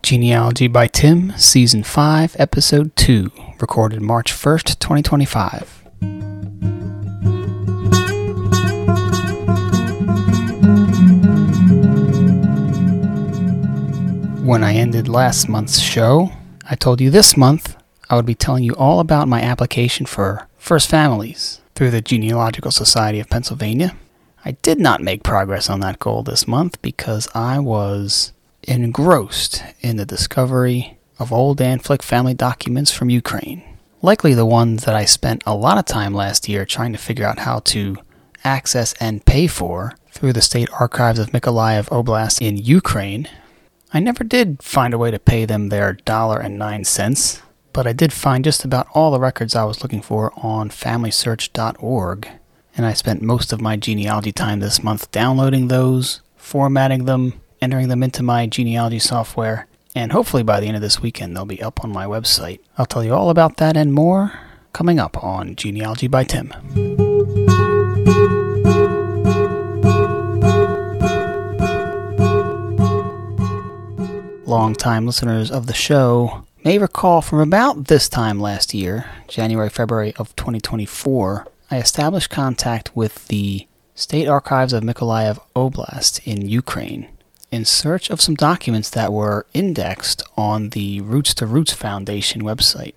Genealogy by Tim, Season 5, Episode 2, recorded March 1st, 2025. When I ended last month's show, I told you this month I would be telling you all about my application for First Families through the Genealogical Society of Pennsylvania. I did not make progress on that goal this month because I was engrossed in the discovery of old Anne Flick family documents from Ukraine. Likely the ones that I spent a lot of time last year trying to figure out how to access and pay for through the State Archives of Mykolaiv Oblast in Ukraine. I never did find a way to pay them their $1.09, but I did find just about all the records I was looking for on FamilySearch.org, and I spent most of my genealogy time this month downloading those, formatting them, entering them into my genealogy software, and hopefully by the end of this weekend they'll be up on my website. I'll tell you all about that and more coming up on Genealogy by Tim. Long-time listeners of the show may recall from about this time last year, January, February of 2024, I established contact with the State Archives of Mykolaiv Oblast in Ukraine in search of some documents that were indexed on the Roots to Roots Foundation website,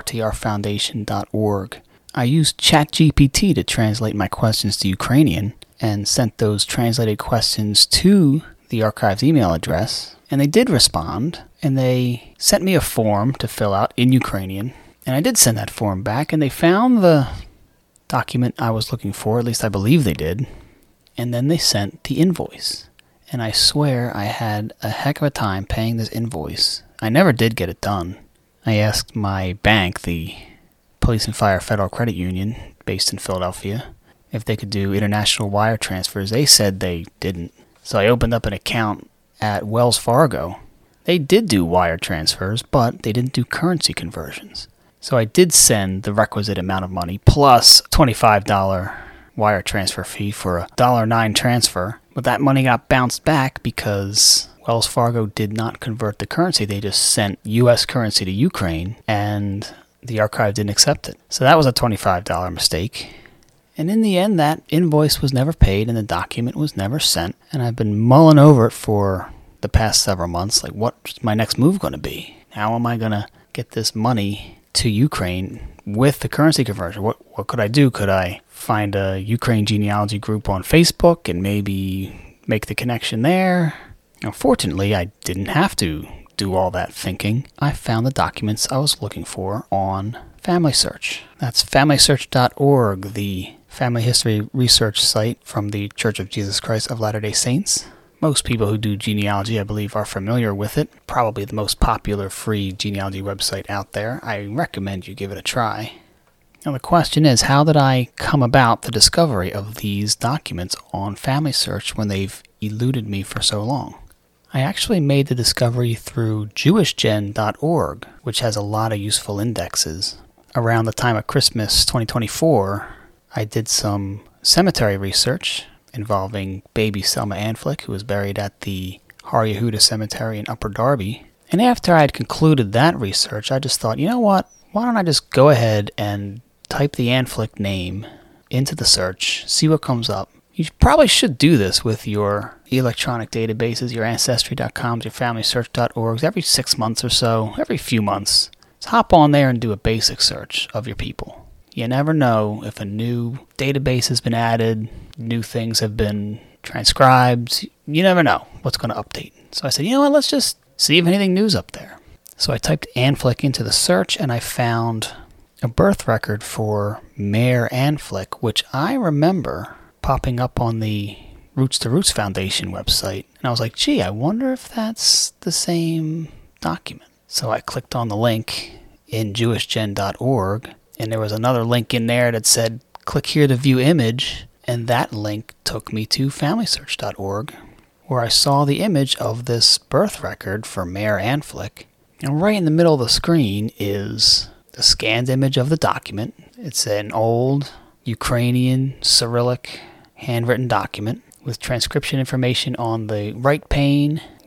rtrfoundation.org. I used ChatGPT to translate my questions to Ukrainian and sent those translated questions to the archive's email address, and they did respond, and they sent me a form to fill out in Ukrainian, and I did send that form back, and they found the document I was looking for, at least I believe they did, and then they sent the invoice. And I swear I had a heck of a time paying this invoice. I never did get it done. I asked my bank, the Police and Fire Federal Credit Union, based in Philadelphia, if they could do international wire transfers. They said they didn't. So I opened up an account at Wells Fargo. They did do wire transfers, but they didn't do currency conversions. So I did send the requisite amount of money, plus a $25 wire transfer fee for a $1.09 transfer. But that money got bounced back because Wells Fargo did not convert the currency. They just sent U.S. currency to Ukraine, and the archive didn't accept it. So that was a $25 mistake. And in the end, that invoice was never paid, and the document was never sent. And I've been mulling over it for the past several months, like, what's my next move going to be? How am I going to get this money to Ukraine with the currency conversion? What could I do? Could I find a Ukraine genealogy group on Facebook and maybe make the connection there? Unfortunately, I didn't have to do all that thinking. I found the documents I was looking for on FamilySearch. That's FamilySearch.org, the family history research site from the Church of Jesus Christ of Latter-day Saints. Most people who do genealogy, I believe, are familiar with it. Probably the most popular free genealogy website out there. I recommend you give it a try. Now the question is, how did I come about the discovery of these documents on FamilySearch when they've eluded me for so long? I actually made the discovery through JewishGen.org, which has a lot of useful indexes. Around the time of Christmas 2024, I did some cemetery research involving baby Selma Anne Flick, who was buried at the Har Yehuda Cemetery in Upper Darby. And after I had concluded that research, I just thought, you know what? Why don't I just go ahead and type the Anne Flick name into the search, see what comes up. You probably should do this with your electronic databases, your Ancestry.coms, your FamilySearch.orgs, every 6 months or so, every few months. Just hop on there and do a basic search of your people. You never know if a new database has been added, new things have been transcribed. You never know what's going to update. So I said, you know what, let's just see if anything new's up there. So I typed Anne Flick into the search, and I found a birth record for Mayor Anne Flick, which I remember popping up on the Roots to Roots Foundation website. And I was like, gee, I wonder if that's the same document. So I clicked on the link in JewishGen.org, and there was another link in there that said, click here to view image, and that link took me to FamilySearch.org, where I saw the image of this birth record for Mayor Anne Flick. And right in the middle of the screen is the scanned image of the document. It's an old Ukrainian Cyrillic handwritten document with transcription information on the right pane,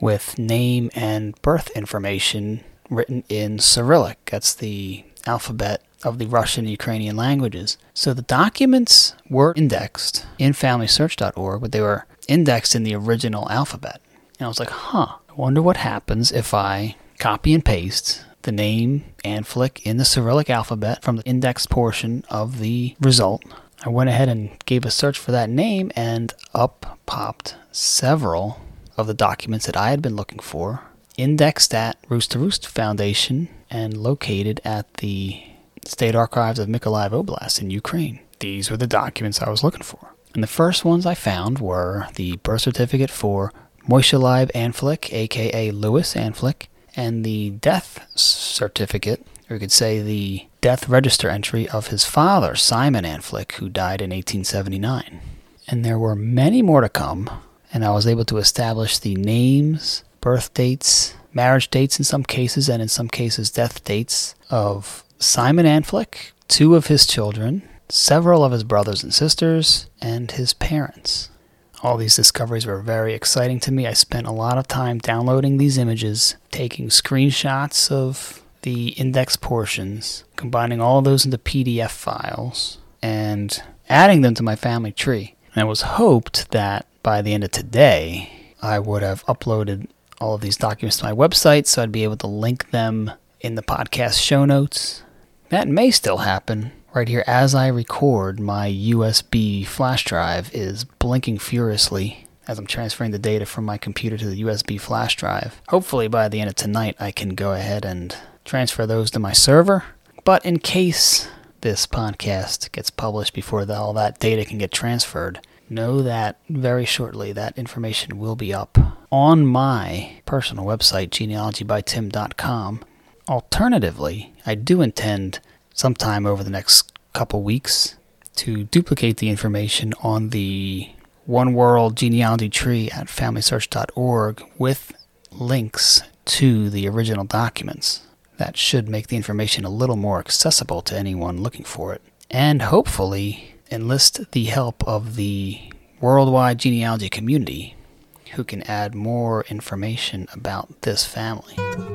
with name and birth information written in Cyrillic. That's the alphabet of the Russian and Ukrainian languages. So the documents were indexed in FamilySearch.org, but they were indexed in the original alphabet. And I was like, I wonder what happens if I copy and paste the name Anflik in the Cyrillic alphabet from the indexed portion of the result. I went ahead and gave a search for that name, and up popped several of the documents that I had been looking for, indexed at Roost to Roost Foundation and located at the State Archives of Mykolaiv Oblast in Ukraine. These were the documents I was looking for. And the first ones I found were the birth certificate for Moishe Anflik, a.k.a. Louis Anflik, and the death certificate, or you could say the death register entry of his father, Simon Anflik, who died in 1879. And there were many more to come, and I was able to establish the names, birth dates, marriage dates in some cases, and in some cases death dates of Simon Anflik, 2 of his children, several of his brothers and sisters, and his parents. All these discoveries were very exciting to me. I spent a lot of time downloading these images, taking screenshots of the index portions, combining all those into PDF files, and adding them to my family tree. And it was hoped that by the end of today, I would have uploaded all of these documents to my website, so I'd be able to link them in the podcast show notes. That may still happen. Right here, as I record, my USB flash drive is blinking furiously as I'm transferring the data from my computer to the USB flash drive. Hopefully by the end of tonight, I can go ahead and transfer those to my server. But in case this podcast gets published before all that data can get transferred, know that very shortly that information will be up on my personal website, genealogybytim.com. Alternatively, I do intend sometime over the next couple weeks to duplicate the information on the One World genealogy tree at FamilySearch.org with links to the original documents. That should make the information a little more accessible to anyone looking for it, and hopefully enlist the help of the worldwide genealogy community, who can add more information about this family.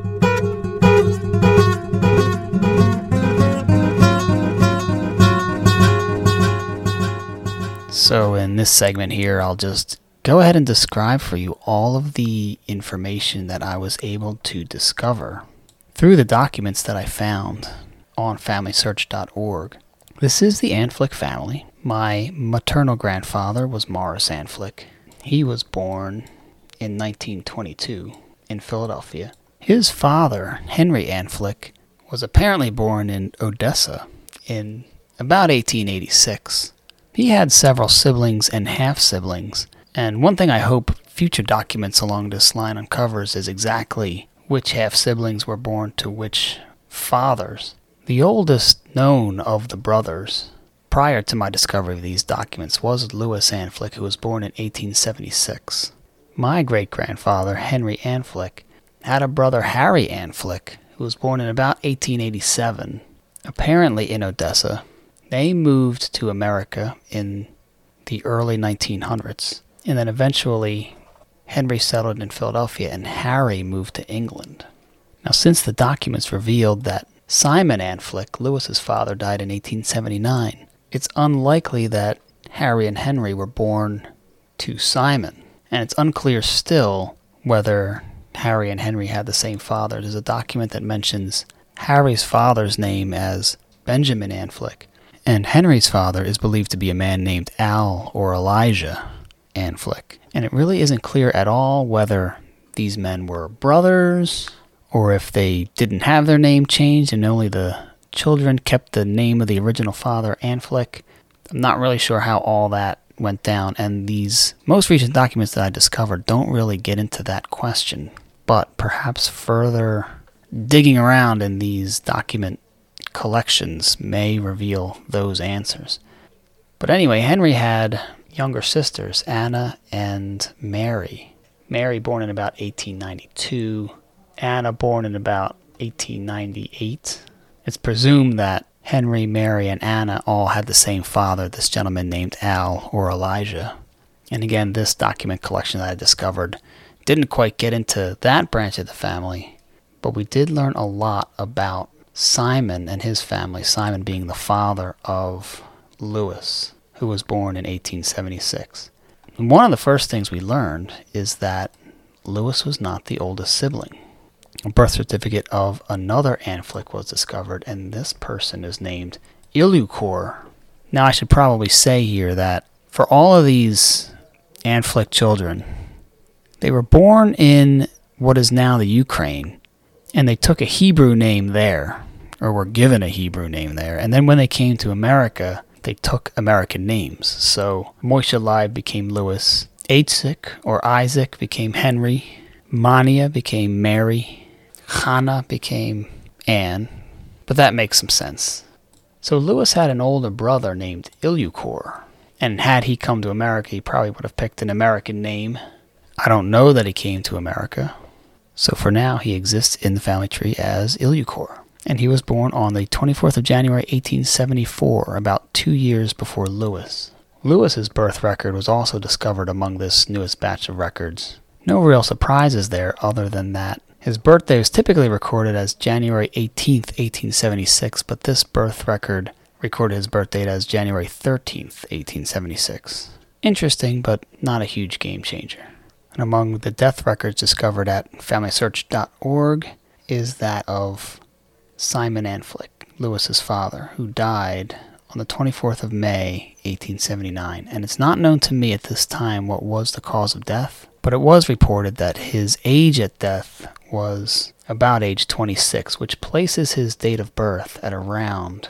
So in this segment here, I'll just go ahead and describe for you all of the information that I was able to discover through the documents that I found on FamilySearch.org. This is the Anflik family. My maternal grandfather was Morris Anflik. He was born in 1922 in Philadelphia. His father, Henry Anflik, was apparently born in Odessa in about 1886. He had several siblings and half-siblings, and one thing I hope future documents along this line uncovers is exactly which half-siblings were born to which fathers. The oldest known of the brothers, prior to my discovery of these documents, was Louis Anflik, who was born in 1876. My great-grandfather, Henry Anflik, had a brother, Harry Anflik, who was born in about 1887, apparently in Odessa. They moved to America in the early 1900s, and then eventually Henry settled in Philadelphia and Harry moved to England. Now, since the documents revealed that Simon Anflik, Louis's father, died in 1879, it's unlikely that Harry and Henry were born to Simon, and it's unclear still whether Harry and Henry had the same father. There's a document that mentions Harry's father's name as Benjamin Anflik, and Henry's father is believed to be a man named Al or Elijah Anflik. And it really isn't clear at all whether these men were brothers or if they didn't have their name changed and only the children kept the name of the original father, Anflik. I'm not really sure how all that went down, and these most recent documents that I discovered don't really get into that question. But perhaps further digging around in these document collections may reveal those answers. But anyway, Henry had younger sisters, Anna and Mary. Mary born in about 1892, Anna born in about 1898. It's presumed that Henry, Mary, and Anna all had the same father, this gentleman named Al or Elijah. And again, this document collection that I discovered Didn't quite get into that branch of the family, but we did learn a lot about Simon and his family, Simon being the father of Louis, who was born in 1876. And one of the first things we learned is that Louis was not the oldest sibling. A birth certificate of another Anflic was discovered, and this person is named Ilucor. Now, I should probably say here that for all of these Anflic children, they were born in what is now the Ukraine, and they took a Hebrew name there, or were given a Hebrew name there, and then when they came to America, they took American names. So Moshe Leib became Louis, Isaac or Isaac became Henry, Mania became Mary, Hannah became Anne, but that makes some sense. So Louis had an older brother named Ilucor, and had he come to America, he probably would have picked an American name. I don't know that he came to America, so for now he exists in the family tree as Ilucor. And he was born on the 24th of January, 1874, about 2 years before Louis. Louis's birth record was also discovered among this newest batch of records. No real surprises there other than that his birthday was typically recorded as January 18th, 1876, but this birth record recorded his birth date as January 13th, 1876. Interesting, but not a huge game changer. And among the death records discovered at FamilySearch.org is that of Simon Anflic, Louis's father, who died on the 24th of May, 1879. And it's not known to me at this time what was the cause of death, but it was reported that his age at death was about age 26, which places his date of birth at around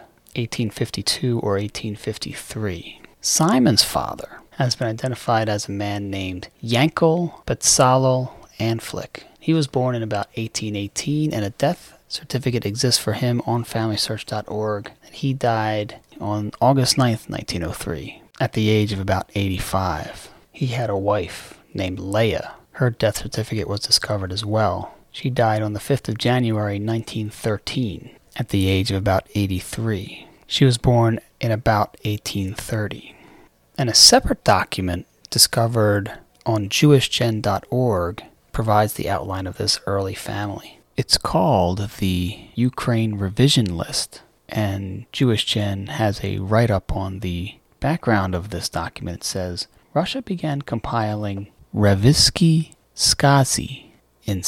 1852 or 1853. Simon's father has been identified as a man named Yankel Betzalel Anflic. He was born in about 1818, and a death certificate exists for him on FamilySearch.org. He died on August 9th, 1903, at the age of about 85. He had a wife named Leah. Her death certificate was discovered as well. She died on the 5th of January, 1913, at the age of about 83. She was born in about 1830. And a separate document discovered on JewishGen.org provides the outline of this early family. It's called the Ukraine Revision List, and JewishGen has a write-up on the background of this document. It says, Russia began compiling Revisky Skazi in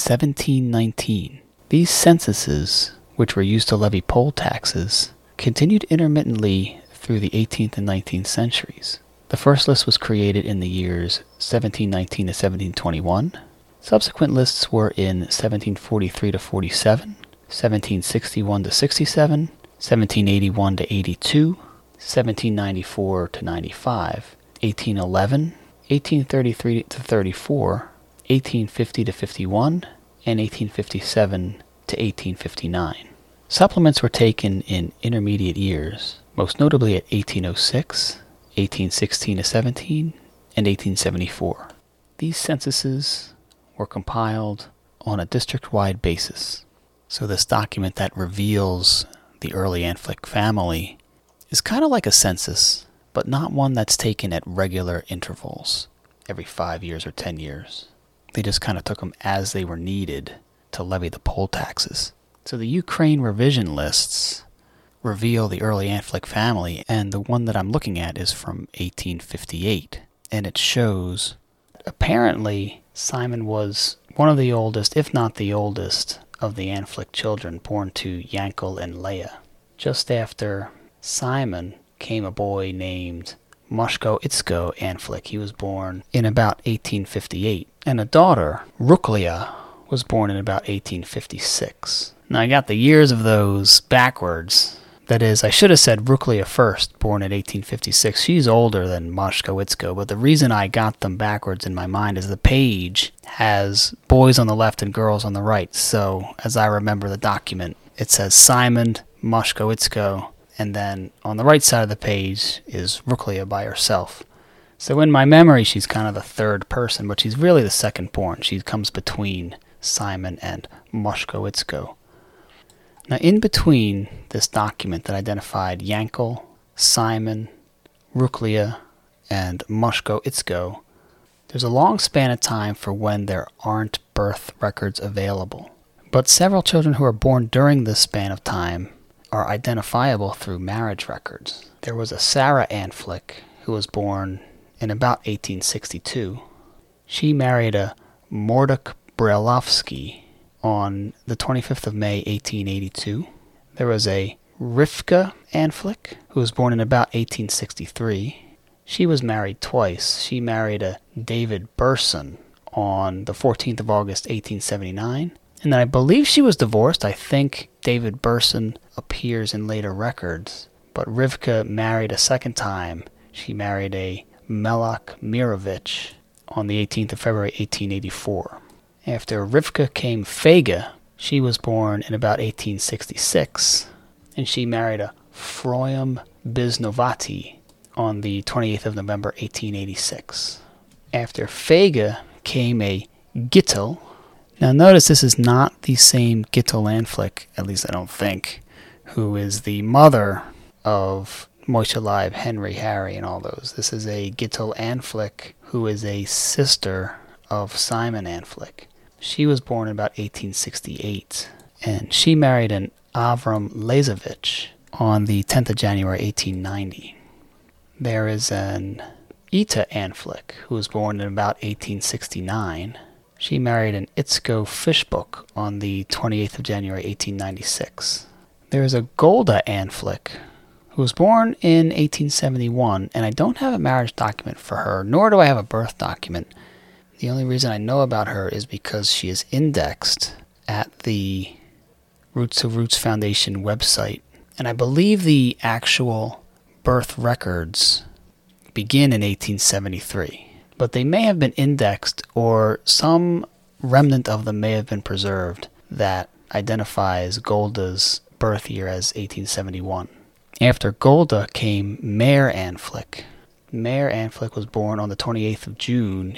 1719. These censuses, which were used to levy poll taxes, continued intermittently through the 18th and 19th centuries. The first list was created in the years 1719 to 1721. Subsequent lists were in 1743 to 47, 1761 to 67, 1781 to 82, 1794 to 95, 1811, 1833 to 34, 1850 to 51, and 1857 to 1859. Supplements were taken in intermediate years, most notably at 1806, 1816 to 17, and 1874. These censuses were compiled on a district-wide basis. So this document that reveals the early Anflic family is kind of like a census, but not one that's taken at regular intervals, every 5 years or 10 years. They just kind of took them as they were needed to levy the poll taxes. So the Ukraine revision lists reveal the early Anflic family, and the one that I'm looking at is from 1858, and it shows apparently Simon was one of the oldest, if not the oldest, of the Anflic children born to Yankel and Leah. Just after Simon came a boy named Moshko Itzko Anflic. He was born in about 1858, and a daughter, Ruklia, was born in about 1856. Now I got the years of those backwards. That is, I should have said Ruklia first, born in 1856. She's older than Moshko Itzko, but the reason I got them backwards in my mind is the page has boys on the left and girls on the right. So, as I remember the document, it says Simon, Moshko Itzko, and then on the right side of the page is Ruklia by herself. So in my memory, she's kind of the third person, but she's really the second born. She comes between Simon and Moshko Itzko. Now, in between this document that identified Yankel, Simon, Ruklia, and Moshko Itzko, There's a long span of time for when there aren't birth records available, but several children who are born during this span of time are identifiable through marriage records. There was a Sarah Ann Flick who was born in about 1862. She married a Mordek Brailovsky on the 25th of May, 1882. There was a Rivka Ann Flick who was born in about 1863. She was married twice. She married a David Burson on the 14th of August, 1879. And then I believe she was divorced. I think David Burson appears in later records. But Rivka married a second time. She married a Melach Mirovich on the 18th of February, 1884. After Rivka came Fega. She was born in about 1866. And she married a Froyam Biznovati on the 28th of November, 1886. After Fega came a Gittel. Now notice this is not the same Gittel Ann Flick, at least I don't think, who is the mother of Moshe Leib, Henry, Harry, and all those. This is a Gittel Ann Flick who is a sister of Simon Ann Flick. She was born in about 1868, and she married an Avram Lazovich on the 10th of January, 1890. There is an Ita Ann Flick, who was born in about 1869. She married an Itzko Fishbook on the 28th of January, 1896. There is a Golda Ann Flick, who was born in 1871, and I don't have a marriage document for her, nor do I have a birth document. The only reason I know about her is because she is indexed at the Roots of Roots Foundation website, and I believe the actual birth records begin in 1873, but they may have been indexed or some remnant of them may have been preserved that identifies Golda's birth year as 1871. After Golda came Meir Ann Flick. Meir Ann Flick was born on the 28th of June,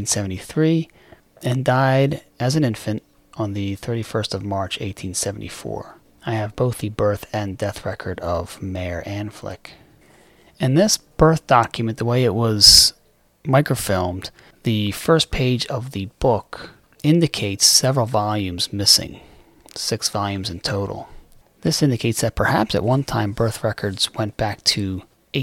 1873, and died as an infant on the 31st of March, 1874. I have both the birth and death record of Meir Ann Flick. And this birth document, the way it was microfilmed, the first page of the book indicates several volumes missing, 6 volumes in total. This indicates that perhaps at one time birth records went back to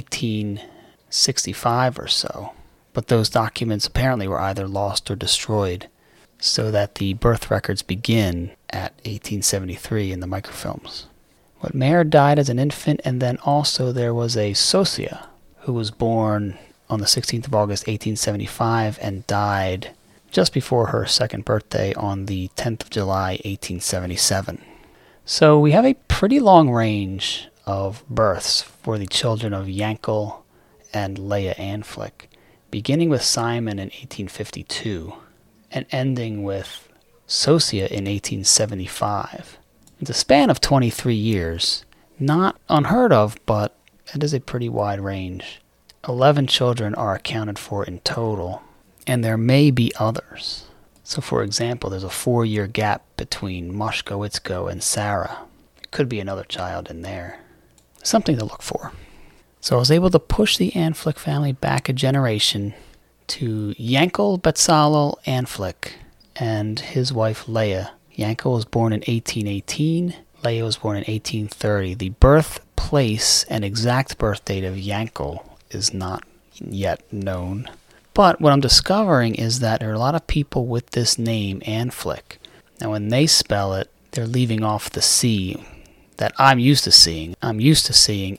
1865 or so, but those documents apparently were either lost or destroyed, so that the birth records begin at 1873 in the microfilms. But Meir died as an infant, and then also there was a Sosia, who was born on the 16th of August, 1875, and died just before her second birthday on the 10th of July, 1877. So we have a pretty long range of births for the children of Yankel and Leah Ann Flick, beginning with Simon in 1852, and ending with Sosia in 1875. It's a span of 23 years. Not unheard of, but it is a pretty wide range. 11 children are accounted for in total, and there may be others. So for example, there's a 4-year gap between Moshko Itzko and Sarah. It could be another child in there. Something to look for. So I was able to push the Ann Flick family back a generation to Yankel Betzalel Ann Flick and his wife Leah. Yankel was born in 1818. Leah was born in 1830. The birthplace and exact birth date of Yankel is not yet known. But what I'm discovering is that there are a lot of people with this name, Ann Flick. Now when they spell it, they're leaving off the C that I'm used to seeing. I'm used to seeing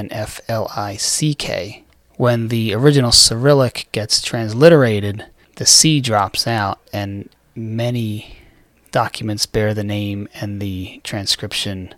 Anflick. When the original Cyrillic gets transliterated, the C drops out, and many documents bear the name and the transcription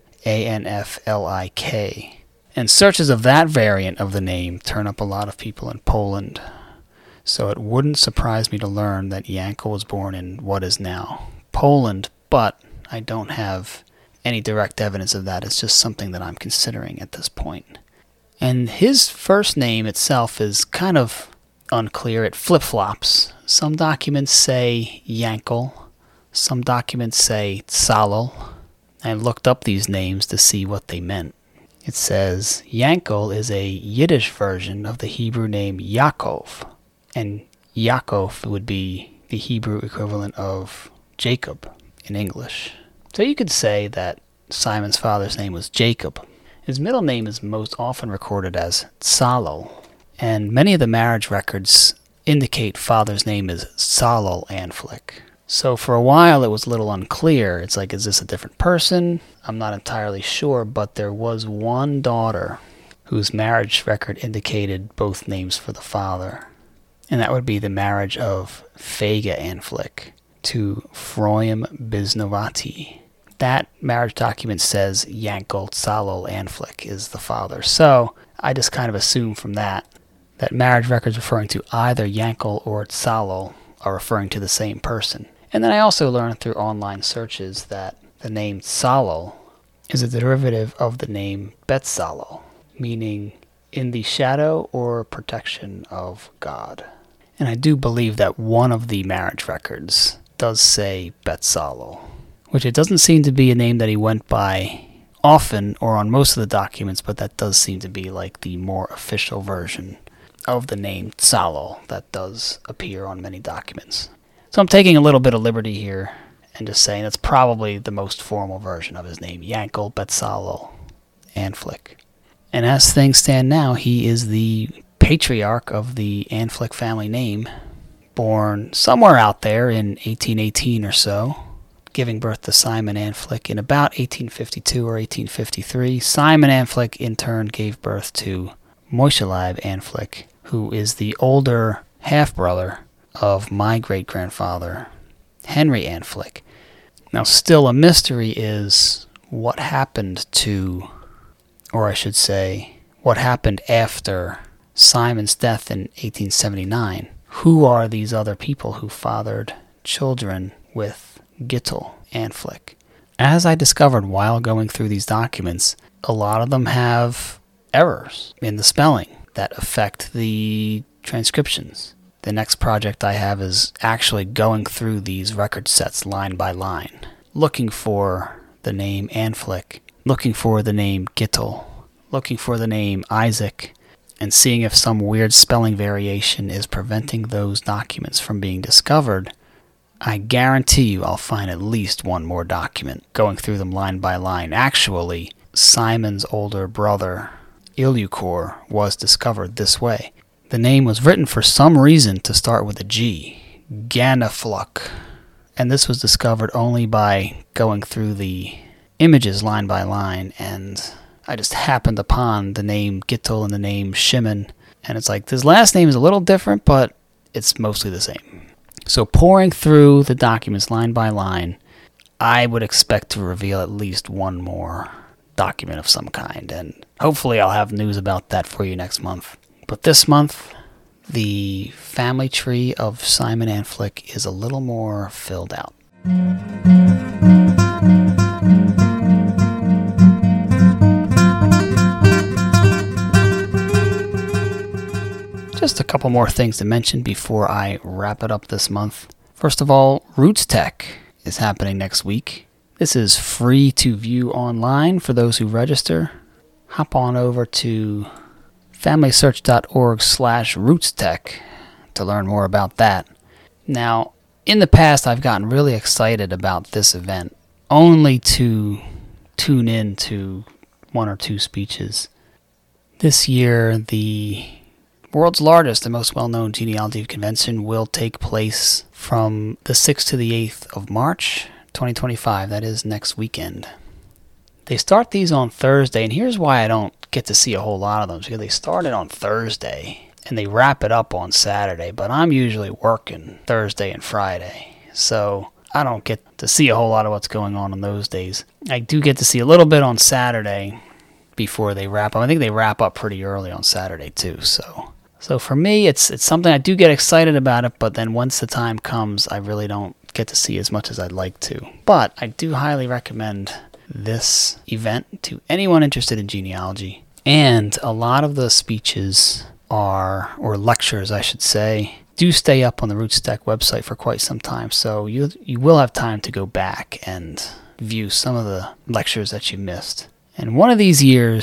Anflik. And searches of that variant of the name turn up a lot of people in Poland. So it wouldn't surprise me to learn that Yankel was born in what is now Poland, but I don't have any direct evidence of that. It's just something that I'm considering at this point. And his first name itself is kind of unclear. It flip-flops. Some documents say Yankel. Some documents say Tsalal. I looked up these names to see what they meant. It says Yankel is a Yiddish version of the Hebrew name Yaakov, and Yaakov would be the Hebrew equivalent of Jacob in English. So you could say that Simon's father's name was Jacob. His middle name is most often recorded as Tsalal, and many of the marriage records indicate father's name is Tsalal Anflick. So for a while it was a little unclear. It's like, is this a different person? I'm not entirely sure, but there was one daughter whose marriage record indicated both names for the father. And that would be the marriage of Fega Anflick to Froim Biznovati. That marriage document says Yankel Tsalal Anflick is the father. So I just kind of assume from that marriage records referring to either Yankel or Tsalal are referring to the same person. And then I also learned through online searches that the name Tsalal is a derivative of the name Betzalel, meaning in the shadow or protection of God. And I do believe that one of the marriage records does say Betzalel, which it doesn't seem to be a name that he went by often or on most of the documents, but that does seem to be like the more official version of the name Tsalal that does appear on many documents. So I'm taking a little bit of liberty here and just saying that's probably the most formal version of his name, Yankel Betzalel Anflick. And as things stand now, he is the patriarch of the Anflick family name, born somewhere out there in 1818 or so, giving birth to Simon Anflick in about 1852 or 1853. Simon Anflick in turn gave birth to Moshe Anflick, who is the older half-brother of my great-grandfather, Henry Anflick. Now, still a mystery is what happened to, or I should say, what happened after Simon's death in 1879. Who are these other people who fathered children with Gittel Anflick? As I discovered while going through these documents, a lot of them have errors in the spelling that affect the transcriptions. The next project I have is actually going through these record sets line by line, looking for the name Anflick, looking for the name Gittel, looking for the name Isaac, and seeing if some weird spelling variation is preventing those documents from being discovered. I guarantee you I'll find at least one more document going through them line by line. Actually, Simon's older brother, Ilyukor, was discovered this way. The name was written for some reason to start with a G, Ganefluk, and this was discovered only by going through the images line by line, and I just happened upon the name Gittel and the name Shimon, and it's like, his last name is a little different, but it's mostly the same. So pouring through the documents line by line, I would expect to reveal at least one more document of some kind, and hopefully I'll have news about that for you next month. But this month, the family tree of Simon Anflick is a little more filled out. Just a couple more things to mention before I wrap it up this month. First of all, Roots Tech is happening next week. This is free to view online for those who register. Hop on over to familysearch.org/rootstech to learn more about that. Now, in the past, I've gotten really excited about this event, only to tune in to one or two speeches. This year, the world's largest and most well-known genealogy convention will take place from the 6th to the 8th of March, 2025. That is next weekend. They start these on Thursday, and here's why I don't get to see a whole lot of them, because they started on Thursday and they wrap it up on Saturday, but I'm usually working Thursday and Friday, so I don't get to see a whole lot of what's going on those days. I do get to see a little bit on Saturday before they wrap up. I think they wrap up pretty early on Saturday too, so for me it's something I do get excited about it, but then once the time comes I really don't get to see as much as I'd like to. But I do highly recommend this event to anyone interested in genealogy. And a lot of the speeches or lectures I should say, do stay up on the RootsTech website for quite some time. So you will have time to go back and view some of the lectures that you missed. And one of these years,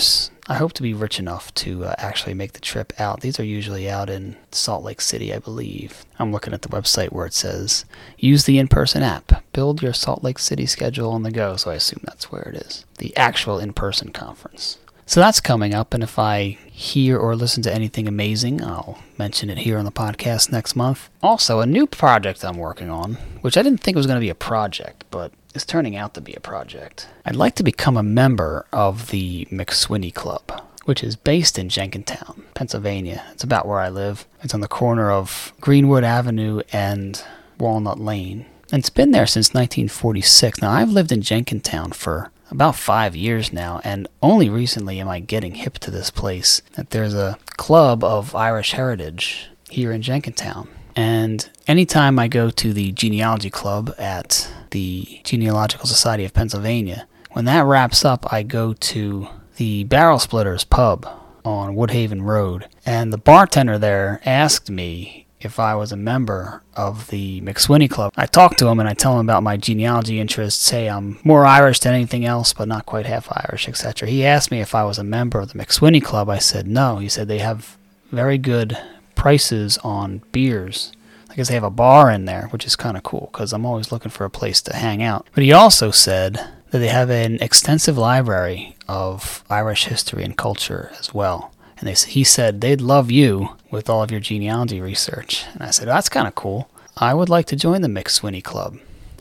I hope to be rich enough to actually make the trip out. These are usually out in Salt Lake City, I believe. I'm looking at the website where it says, use the in-person app. Build your Salt Lake City schedule on the go. So I assume that's where it is. The actual in-person conference. So that's coming up, and if I hear or listen to anything amazing, I'll mention it here on the podcast next month. Also, a new project I'm working on, which I didn't think was going to be a project, but is turning out to be a project. I'd like to become a member of the McSweeney Club, which is based in Jenkintown, Pennsylvania. It's about where I live. It's on the corner of Greenwood Avenue and Walnut Lane. And it's been there since 1946. Now, I've lived in Jenkintown for about 5 years now, and only recently am I getting hip to this place, that there's a club of Irish heritage here in Jenkintown. And anytime I go to the genealogy club at the Genealogical Society of Pennsylvania, when that wraps up, I go to the Barrel Splitters pub on Woodhaven Road, and the bartender there asked me if I was a member of the McSweeney Club. I talk to him and I tell him about my genealogy interests, say I'm more Irish than anything else, but not quite half Irish, etc. He asked me if I was a member of the McSweeney Club. I said no. He said they have very good prices on beers. I guess they have a bar in there, which is kind of cool because I'm always looking for a place to hang out. But he also said that they have an extensive library of Irish history and culture as well. And he said they'd love you with all of your genealogy research. And I said, that's kind of cool. I would like to join the McSweeney Club.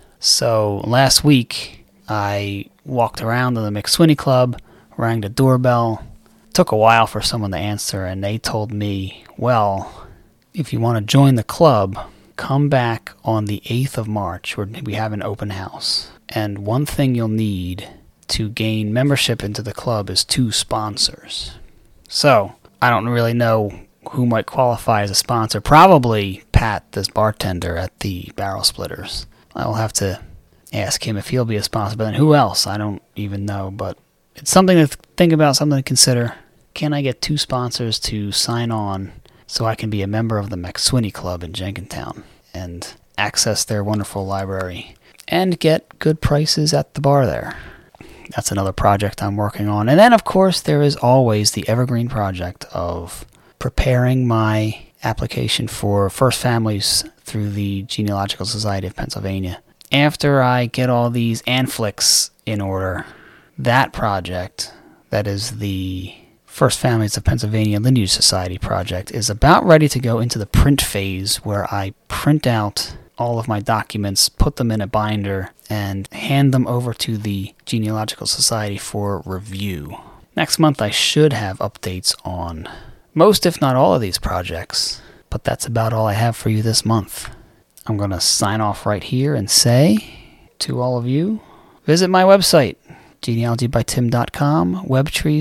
So last week, I walked around to the McSweeney Club, rang the doorbell. Took a while for someone to answer, and they told me, well, if you want to join the club, come back on the 8th of March, where we have an open house. And one thing you'll need to gain membership into the club is 2 sponsors. So, I don't really know who might qualify as a sponsor. Probably Pat, this bartender at the Barrel Splitters. I will have to ask him if he'll be a sponsor. But then who else? I don't even know. But it's something to think about, something to consider. Can I get 2 sponsors to sign on so I can be a member of the McSweeney Club in Jenkintown and access their wonderful library and get good prices at the bar there? That's another project I'm working on. And then, of course, there is always the evergreen project of preparing my application for First Families through the Genealogical Society of Pennsylvania. After I get all these ANFLICs in order, that project, that is the First Families of Pennsylvania Lineage Society project, is about ready to go into the print phase where I print out all of my documents, put them in a binder, and hand them over to the Genealogical Society for review. Next month I should have updates on most, if not all, of these projects, but that's about all I have for you this month. I'm going to sign off right here and say to all of you, visit my website, genealogybytim.com,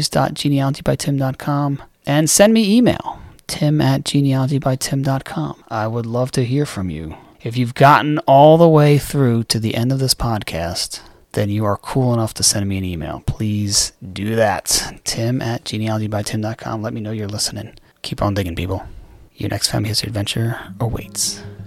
webtrees.genealogybytim.com, and send me email, tim@genealogybytim.com. I would love to hear from you. If you've gotten all the way through to the end of this podcast, then you are cool enough to send me an email. Please do that. tim@genealogybytim.com. Let me know you're listening. Keep on digging, people. Your next family history adventure awaits.